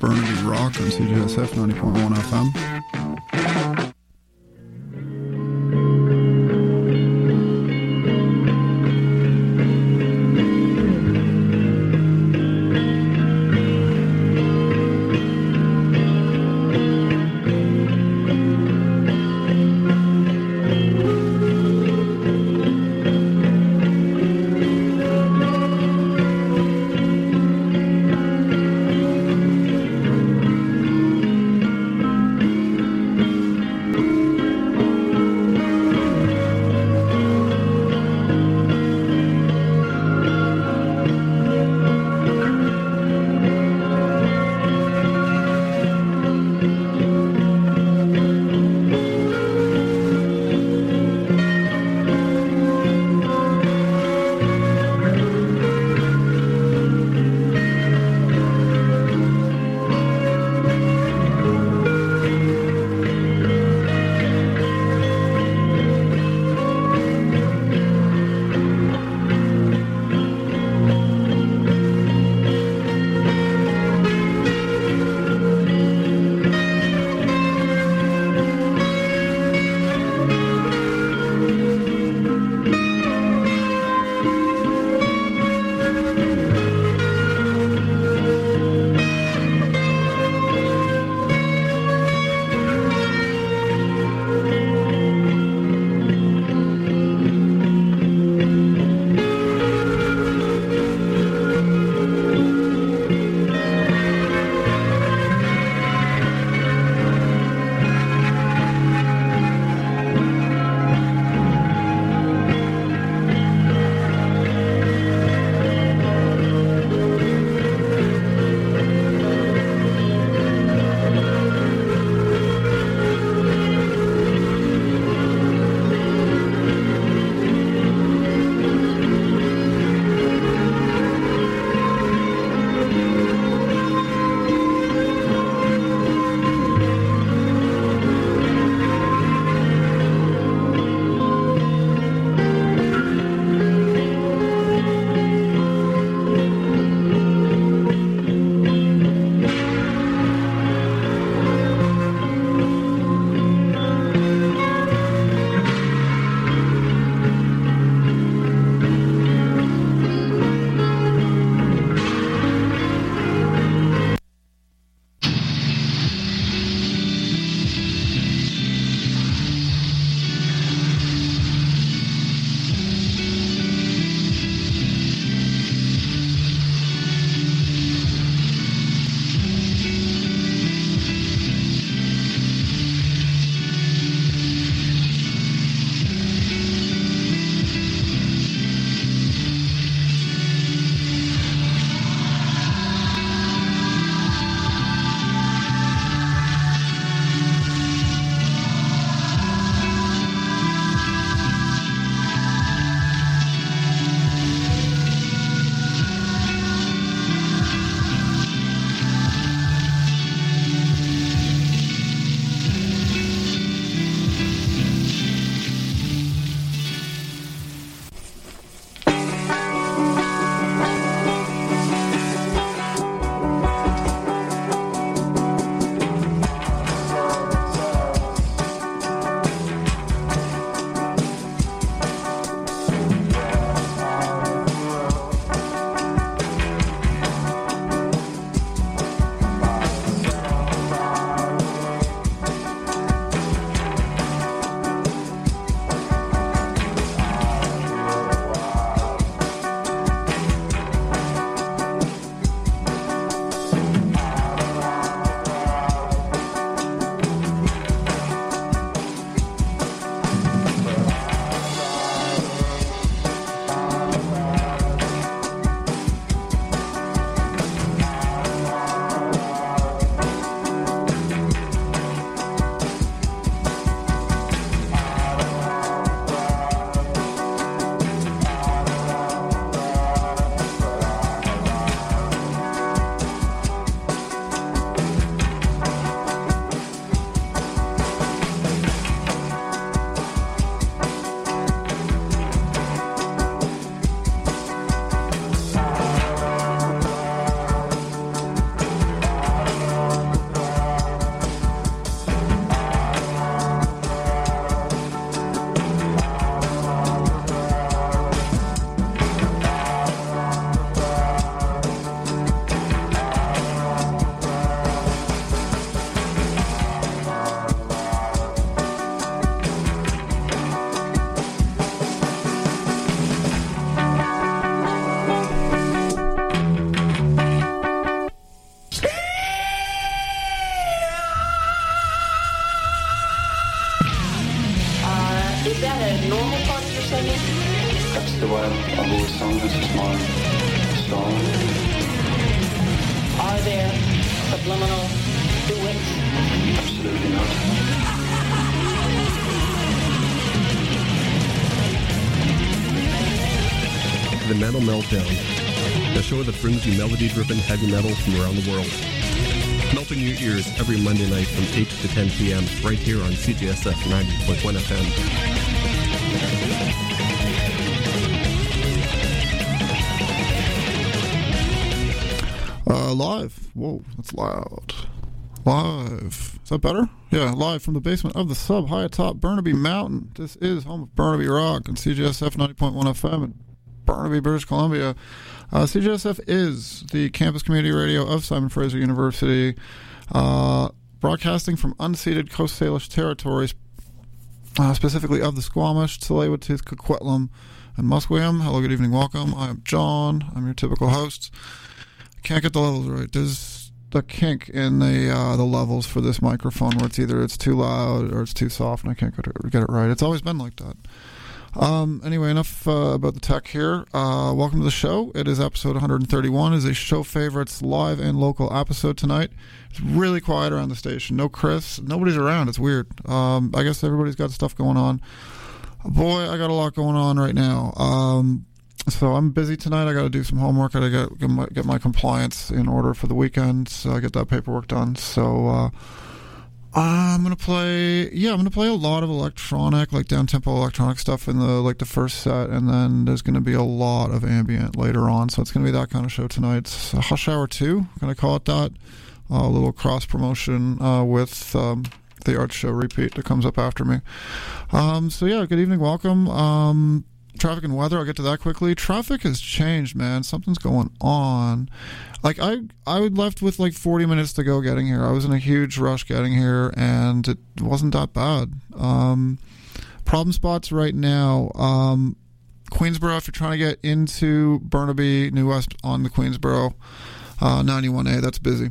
Burnaby Rock on CJSF 90.1 FM. subliminal. Do it. Absolutely not. The Metal Meltdown, the show that brings you melody-driven heavy metal from around the world. Melting your ears every Monday night from 8 to 10 p.m. right here on CJSF 90.1 FM. Live. Whoa, that's loud. Live. Is that better? Yeah, live from the basement of the sub high atop Burnaby Mountain. This is home of Burnaby Rock and CJSF 90.1 FM in Burnaby, British Columbia. CJSF is the campus community radio of Simon Fraser University, broadcasting from unceded Coast Salish territories, specifically of the Squamish, Tsleil-Waututh, Coquitlam, and Musqueam. Hello, good evening, welcome. I am John. I'm your typical host. Can't get the levels right. There's the kink in the levels for this microphone where it's too loud or it's too soft, and I can't get it right. It's always been like that. Anyway, enough about the tech here. Welcome to the show. It is episode 131. It is a show favorites live and local episode tonight. It's really quiet around the station. No Chris. Nobody's around. It's weird. I guess everybody's got stuff going on. Boy, I got a lot going on right now. So I'm busy tonight. I got to do some homework. I got to get my compliance in order for the weekend. So I get that paperwork done. So I'm gonna play. Yeah, I'm gonna play a lot of electronic, like down tempo electronic stuff in the first set, and then there's gonna be a lot of ambient later on. So it's gonna be that kind of show tonight. It's a Hush Hour 2. Gonna call it that. A little cross promotion with the art show repeat that comes up after me. So yeah, good evening, welcome. Traffic and weather, I'll get to that quickly. Traffic has changed, man. Something's going on. Like, I left with like 40 minutes to go getting here. I was in a huge rush getting here, and it wasn't that bad. Problem spots right now. Queensboro, if you're trying to get into Burnaby, New West on the Queensboro 91A, that's busy.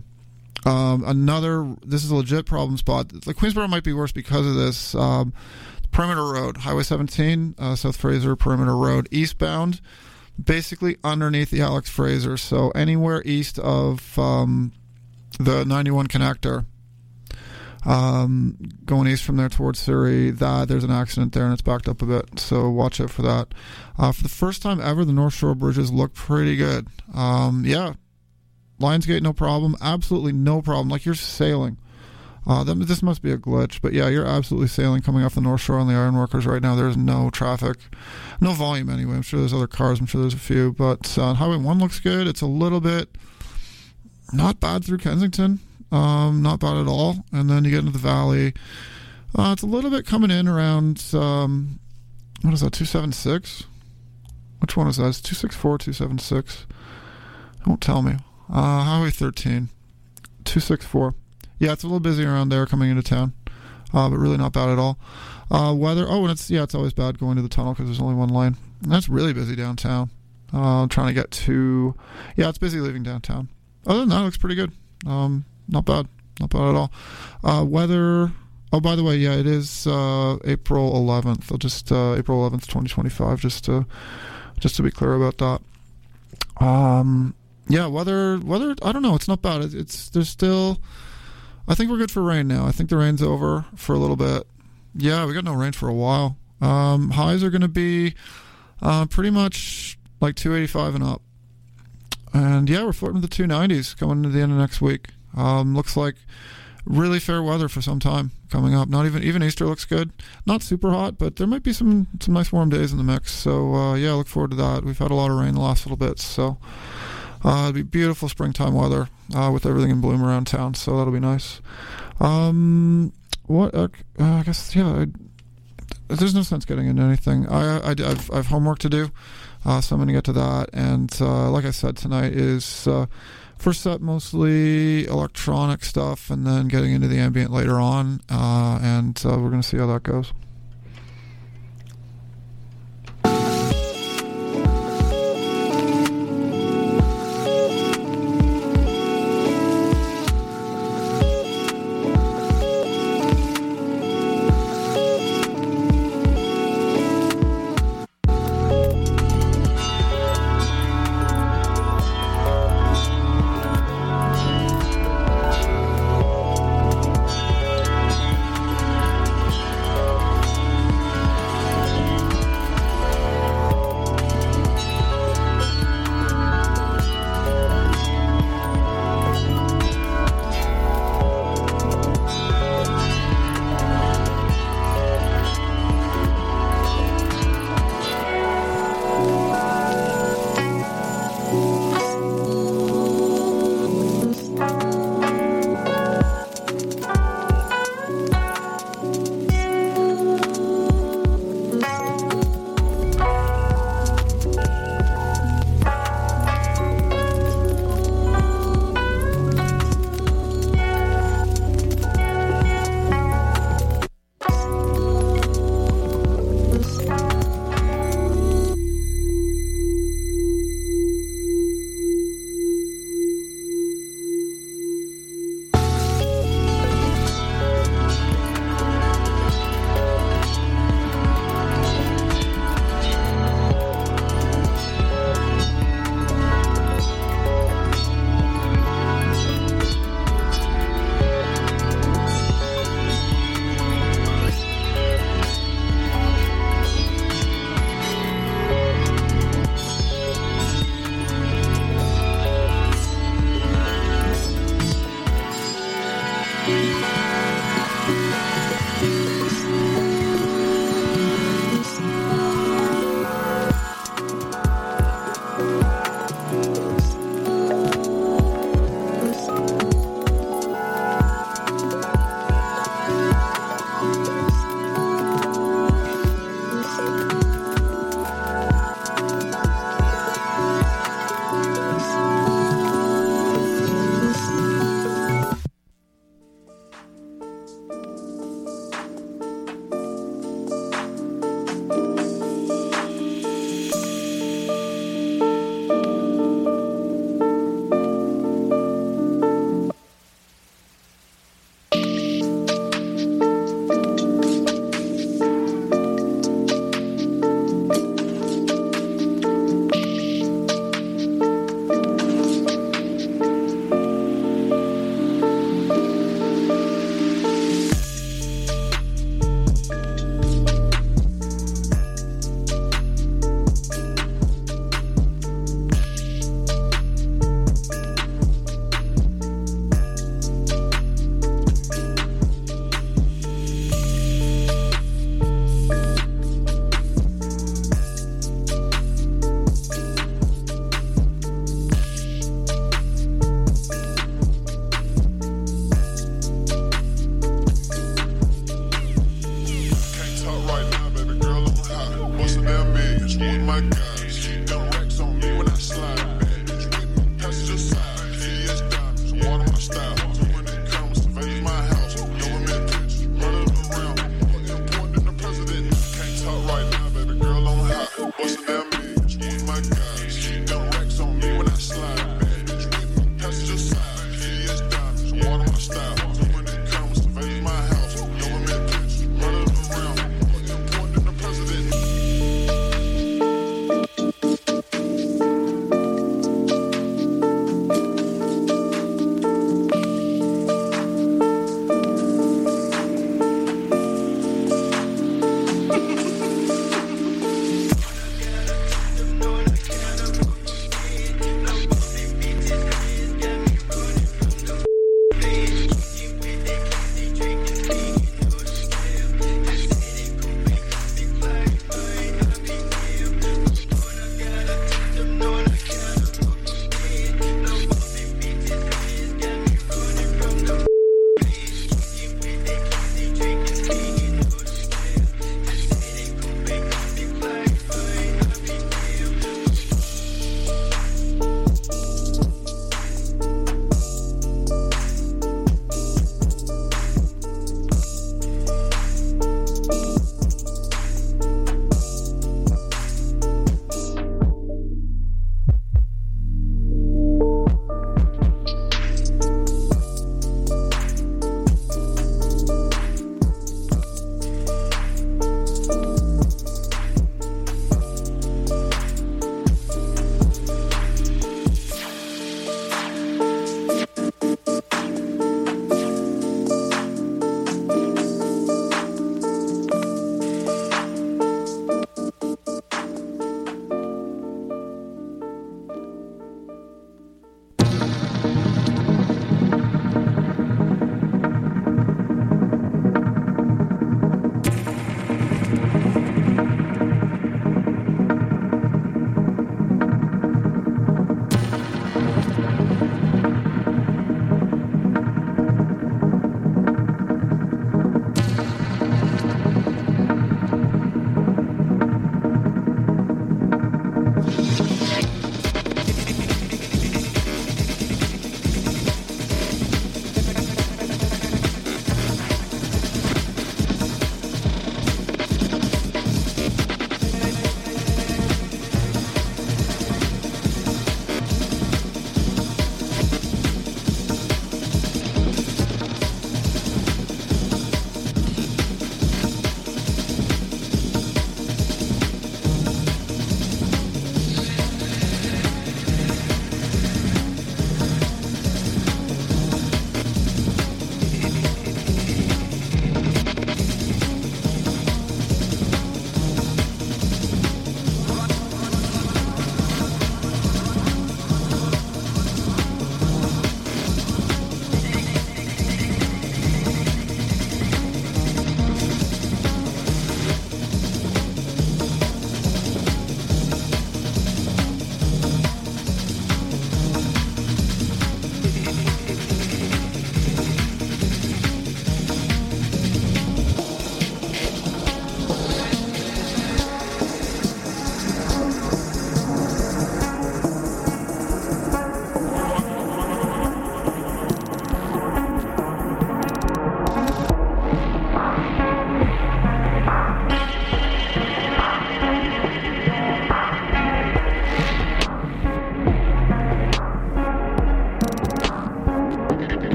This is a legit problem spot. Like, Queensboro might be worse because of this. Perimeter Road, Highway 17, South Fraser Perimeter Road, eastbound, basically underneath the Alex Fraser. So anywhere east of the 91 connector, going east from there towards Surrey, there's an accident there and it's backed up a bit. So watch out for that. For the first time ever, the North Shore bridges look pretty good. Yeah, Lionsgate, no problem. Absolutely no problem. Like, you're sailing. This must be a glitch, but yeah, you're absolutely sailing coming off the North Shore on the Ironworkers right now. There's no traffic, no volume anyway. I'm sure there's other cars. I'm sure there's a few, but Highway 1 looks good. It's a little bit not bad through Kensington, not bad at all. And then you get into the valley. It's a little bit coming in around, what is that, 276? Which one is that? It's 264, 276. Don't tell me. Highway 13, 264. Yeah, it's a little busy around there coming into town, but really not bad at all. Weather, and it's always bad going to the tunnel because there's only one lane. And that's really busy downtown. Trying to get to, it's busy leaving downtown. Other than that, it looks pretty good. Not bad at all. Weather, by the way, it is April 11th. April 11th, 2025, just to be clear about that. Weather, I don't know, it's not bad. There's still, I think we're good for rain now. I think the rain's over for a little bit. Yeah, we got no rain for a while. Highs are going to be pretty much like 285 and up. And yeah, we're flirting with the 290s coming into the end of next week. Looks like really fair weather for some time coming up. Not even Easter looks good. Not super hot, but there might be some nice warm days in the mix. So yeah, look forward to that. We've had a lot of rain the last little bit, so it'll be beautiful springtime weather with everything in bloom around town, so that'll be nice. I guess, there's no sense getting into anything. I've homework to do, so I'm going to get to that. And like I said, tonight is first set mostly electronic stuff, and then getting into the ambient later on, and we're going to see how that goes.